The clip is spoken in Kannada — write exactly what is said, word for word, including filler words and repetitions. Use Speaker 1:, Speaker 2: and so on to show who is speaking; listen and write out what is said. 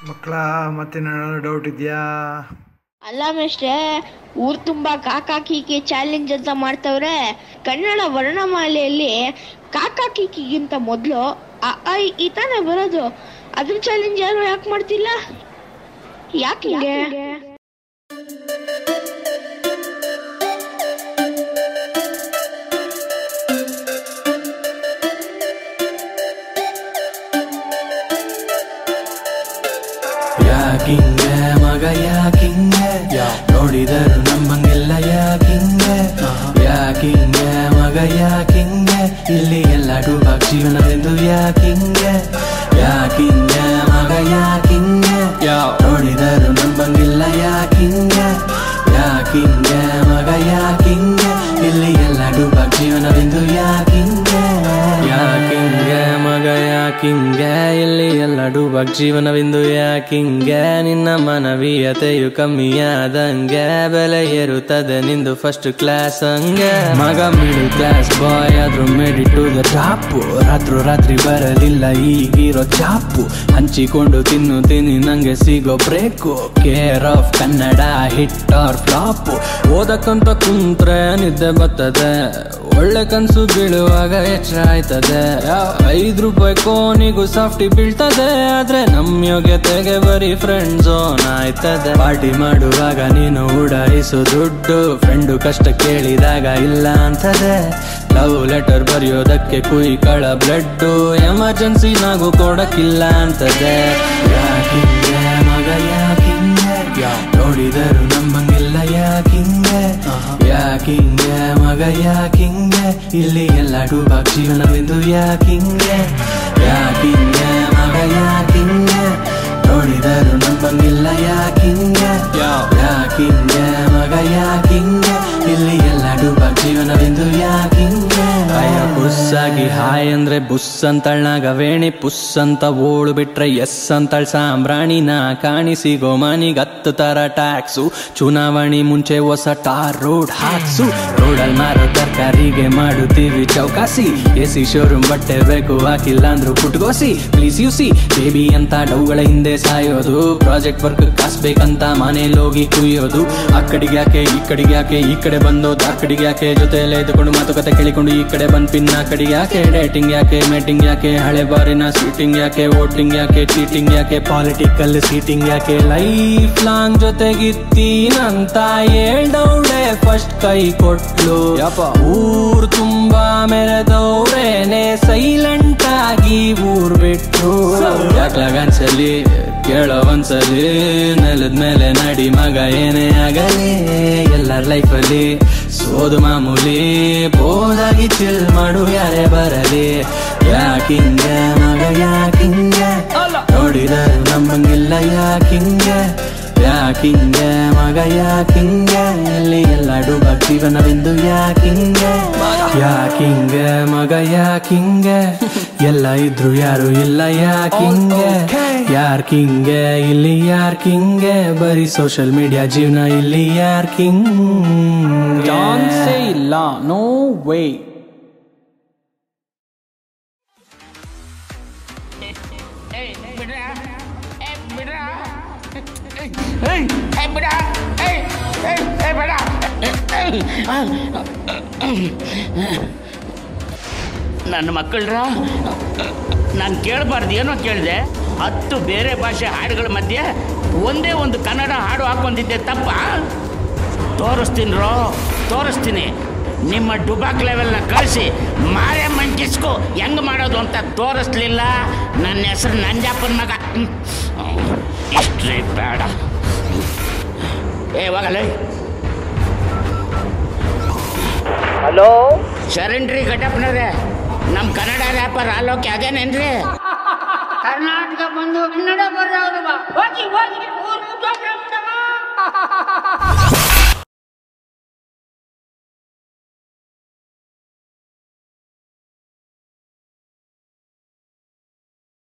Speaker 1: ಮಕ್ಕಳ ಮತ್ತೇನಾದ್ರು ಡೌಟ್ ಇದೆಯಾ?
Speaker 2: ಅಲ್ಲ ಮೇಷ್ಟ್ರೆ, ಊರ್ ತುಂಬಾ ಕಾಕಾ ಕೀಕಿ ಚಾಲೆಂಜ್ ಅಂತ ಮಾಡ್ತವ್ರೆ. ಕನ್ನಡ ವರ್ಣಮಾಲೆಯಲ್ಲಿ ಕಾಕಾ ಕೀಕಿಗಿಂತ ಮೊದಲು ಅ ಆ ಇ ತಾನೇ ಬರೋದು. ಅದ್ರ ಚಾಲೆಂಜ್ ಯಾರು ಯಾಕೆ ಮಾಡ್ತಿಲ್ಲ? ಯಾಕೆ ಹಿಂಗೆ?
Speaker 3: ಯಾಕಿಂಗೆ ಮಗ ಯಾಕಿಂಗೆ ನೋಡಿದರು ನಮ್ಮಂಗೆಲ್ಲ ಯಾಕಿಂಗೆ ಯಾಕಿಂಗೆ ಮಗ ಯಾಕಿಂಗೆ ಇಲ್ಲಿ ಎಲ್ಲ ಡೂಬಾಗ್ ಜೀವನವೆಂದು ಯಾಕಿಂಗೆ ಯಾಕಿಂಗೆ ಮಗ ಯಾಕಿಂಗೆ ನೋಡಿದರು ನಮ್ಮಂಗೆಲ್ಲ ಯಾಕಿಂಗೆ ಯಾಕಿಂಗೆ ಮಗ ಯಾಕಿಂಗೆ ಇಲ್ಲಿ ಎಲ್ಲ ಡೂಬಾಗ್ ಜೀವನವೆಂದು ಯಾಕಿಂಗೆ ಯಾಕಿಂಗೆ ಮಗ ಯಾಕಿಂಗೆ ಇಲ್ಲಿ ಎಲ್ಲ ಡೂಬಾಗ್ ಜೀವನವೆಂದು ಯಾಕಿಂಗೆ ನಿನ್ನ ಮಾನವೀಯತೆಯು ಕಮ್ಮಿಯಾದಂಗೆ ಬೆಲೆ ಏರುತ್ತದೆ ನಿಂದು ಫಸ್ಟ್ ಕ್ಲಾಸ್ ಹಂಗೆ ಮಗ ಮಿಡಲ್ ಕ್ಲಾಸ್ ಬಾಯ್ ಆದ್ರೂ ಮೇಡಿ ಟು ದ ಟಾಪು ರಾತ್ರು ರಾತ್ರಿ ಬರಲಿಲ್ಲ ಈಗಿರೋ ಚಾಪು ಹಂಚಿಕೊಂಡು ತಿನ್ನು ತಿನ್ನಿ ನಂಗೆ ಸಿಗೋ break care of Kannada hit or flop ಓದಕ್ಕಂತ ಕುಂತ್ರೆ ನಿದ್ದೆ ಬರ್ತದೆ ಒಳ್ಳೆ ಕನ್ಸು ಬೀಳುವಾಗ ಎಚ್ಚರ ಆಯ್ತದೆ ಐದು ರೂಪಾಯಿ ಕೋನಿಗೂ ಸಾಫ್ಟಿ ಬೀಳ್ತದೆ ಆದ್ರೆ ನಮ್ ಯೋಗ್ಯತೆಗೆ ಬರೀ ಫ್ರೆಂಡ್ ಝೋನ್ ಆಯ್ತದೆ ಪಾರ್ಟಿ ಮಾಡುವಾಗ ನೀನು ಉಡಾಯಿಸು ದುಡ್ಡು ಫ್ರೆಂಡು ಕಷ್ಟ ಕೇಳಿದಾಗ ಇಲ್ಲ ಅಂತದೆ ಲವ್ ಲೆಟರ್ ಬರೆಯೋದಕ್ಕೆ ಕುಯ್ಕಳ ಬ್ಲಡ್ಡು ಎಮರ್ಜೆನ್ಸಿ ನಾಗೂ ಕೊಡಕ್ಕಿಲ್ಲ ಅಂತದೆ ಯಾಕಿಂಗೆ ಮಗ ಯಾಕಿಂಗೆ ನೋಡಿದರು ನಮ್ಮಂಗಿಲ್ಲ ಯಾಕಿಂಗೆ ಯಾಕಿಂಗೆ ಮಗ ಯಾಕಿಂಗೆ ಇಲ್ಲಿ ಎಲ್ಲ ಡೂಬಾಗ್ ಜೀವನವೆಂದು ಯಾಕಿಂಗೆ ಯಾಕಿಂಗೆ ಮಗ ಯಾಕಿಂಗೆ ನೋಡಿದರು ನಮ್ಮಂಗಿಲ್ಲ ಯಾಕಿಂಗೆ ಯಾಕಿಂಗೆ ಮಗ ಯಾಕಿಂಗೆ ಇಲ್ಲಿ ಎಲ್ಲ ಡೂಬಾಗ್ ಜೀವನವೆಂದು ಯಾಕಿಂಗೆ ಅಯ್ಯ ಬುಸ್ಸಾಗಿ ಹಾಯ್ ಅಂದ್ರೆ ಬುಸ್ ಅಂತಳ್ನಾಗ ವೇಣಿ ಪುಸ್ ಅಂತ ಓಳು ಬಿಟ್ರೆ ಎಸ್ ಅಂತಳ್ ಸಾಂಬ್ರಾಣಿನ ಕಾಣಿಸಿಗೋ ಮನಿಗ್ ಹತ್ತು ತರ ಟ್ಯಾಕ್ಸು ಚುನಾವಣೆ ಮುಂಚೆ ಹೊಸ ಟಾರ್ ರೋಡ್ ಹಾಕ್ಸು ರೋಡಲ್ ಮಾರೋ ತರಕಾರಿಗೆ ಮಾಡುತ್ತೀವಿ ಚೌಕಾಸಿ ಎಸಿ ಶೋರೂಮ್ ಬಟ್ಟೆ ಬೇಕು ಹಾಕಿಲ್ಲ ಅಂದ್ರು ಪುಟ್ಗೋಸಿ ಪ್ಲೀಸ್ ಯು ಸಿ ಬೇಬಿ ಅಂತ ಡೌಗಳ ಹಿಂದೆ ಸಾಯೋದು ಪ್ರಾಜೆಕ್ಟ್ ವರ್ಕ್ ಕಾಸ್ಬೇಕಂತ ಮನೇಲಿ ಹೋಗಿ ಕುಯ್ಯೋದು ಆ ಕಡೆಗೆ ಯಾಕೆ ಈ ಕಡೆಗೆ ಯಾಕೆ ಈ ಕಡೆ ಬಂದೋದು ಆ ಕಡೆಗೆ ಯಾಕೆ ಜೊತೆಯಲ್ಲೇ ಇದ್ದುಕೊಂಡು ಮಾತುಕತೆ ಕೇಳಿಕೊಂಡು ಈ ಕಡೆ ಬಂದ್ ಪಿನ್ನ ಕಡೆಗೆ ಯಾಕೆ ಡೇಟಿಂಗ್ ಯಾಕೆ ಮೇಟಿಂಗ್ ಯಾಕೆ ಹಳೆ ಬಾರಿನ ಸೀಟಿಂಗ್ ಯಾಕೆ ವೋಟಿಂಗ್ ಯಾಕೆ ಚೀಟಿಂಗ್ ಯಾಕೆ ಪಾಲಿಟಿಕಲ್ ಸೀಟಿಂಗ್ ಯಾಕೆ ಲೈಫ್ ಲಾಂಗ್ ಜೊತೆಗಿತ್ತೀನಂತ ಹೇಳ್ದೌಳೆ ಫಸ್ಟ್ ಕೈ ಕೊಟ್ಲು ಊರ್ ತುಂಬಾ ಮೆರೆದವ್ರೇನೆ ಸೈಲೆಂಟ್ ಆಗಿ ಊರ್ ಬಿಟ್ರು ಯಾಕ್ಲಾಗನ್ಸಲಿ ಕೇಳೋ ಒಂದ್ಸಲಿ ನೆಲದ ಮೇಲೆ ನಡಿ ಮಗ ಏನೇ ಆಗಲಿ ಎಲ್ಲರ ಲೈಫಲ್ಲಿ ಸೋದು ಮಾಮೂಲಿ ಬೋದಾಗಿ ಚಿಲ್ ಮಾಡು ಯಾರೇ ಬರಲಿ ಯಾಕಿಂಗೆ ಮಗ ಯಾಕಿಂಗೆ ನೋಡಿದರು ನಮ್ಮಂಗಿಲ್ಲ ಯಾಕಿಂಗೆ ಯಾಕಿಂಗೆ ಮಗ ಯಾಕಿಂಗೆ ಇಲ್ಲಿ ಎಲ್ಲ ಡೂಬಾಗ್ ಜೀವನವೆಂದು ಯಾಕಿಂಗೆ ಯಾಕಿಂಗೆ ಮಗ ಯಾಕಿಂಗೆ ಎಲ್ಲ ಇದ್ರು ಯಾರು ಇಲ್ಲ ಯಾಕಿಂಗೆ ಯಾರ್ ಕಿಂಗೆ ಇಲ್ಲಿ ಯಾರ್ ಕಿಂಗೆ ಬರೀ ಸೋಷಿಯಲ್ ಮೀಡಿಯಾ ಜೀವನ ಇಲ್ಲಿ ಯಾರ್ ಕಿಂಗ್ ಚಾನ್ಸೇ ಇಲ್ಲ ನೋ ವೇ
Speaker 4: ನನ್ನ ಮಕ್ಕಳ್ರ ನಾನು ಕೇಳಬಾರ್ದು ಏನೋ ಕೇಳಿದೆ. ಹತ್ತು ಬೇರೆ ಭಾಷೆ ಹಾಡುಗಳ ಮಧ್ಯೆ ಒಂದೇ ಒಂದು ಕನ್ನಡ ಹಾಡು ಹಾಕೊಂಡಿದ್ದೆ ತಪ್ಪ? ತೋರಿಸ್ತೀನಿ ರೋ ತೋರಿಸ್ತೀನಿ. ನಿಮ್ಮ ಡುಬಾಕ್ ಲೆವೆಲ್ನ ಕಳಿಸಿ ಮಾರೆ ಮಂಕಿಸ್ಕೊ ಹೆಂಗೆ ಮಾಡೋದು ಅಂತ ತೋರಿಸ್ಲಿಲ್ಲ. ನನ್ನ ಹೆಸರು ನಂಜಪ್ಪನ ಮಗ. ಇಷ್ಟ್ರಿ ಬೇಡ. ಏ ಹೋಗಲ್ಲ.
Speaker 5: ಹಲೋ
Speaker 4: ಶರಣ್ರಿ ಘಟಪ್ನವ್ರೆ, ನಮ್ಮ ಕನ್ನಡ ರ್ಯಾಪರ್ ಆಲೋಕೆ ಅದೇನೇನ್ರಿ?
Speaker 5: ಕರ್ನಾಟಕ ಬಂದು ಕನ್ನಡ ಬರೋದು ಹೋಗಿ ಹೋಗಿ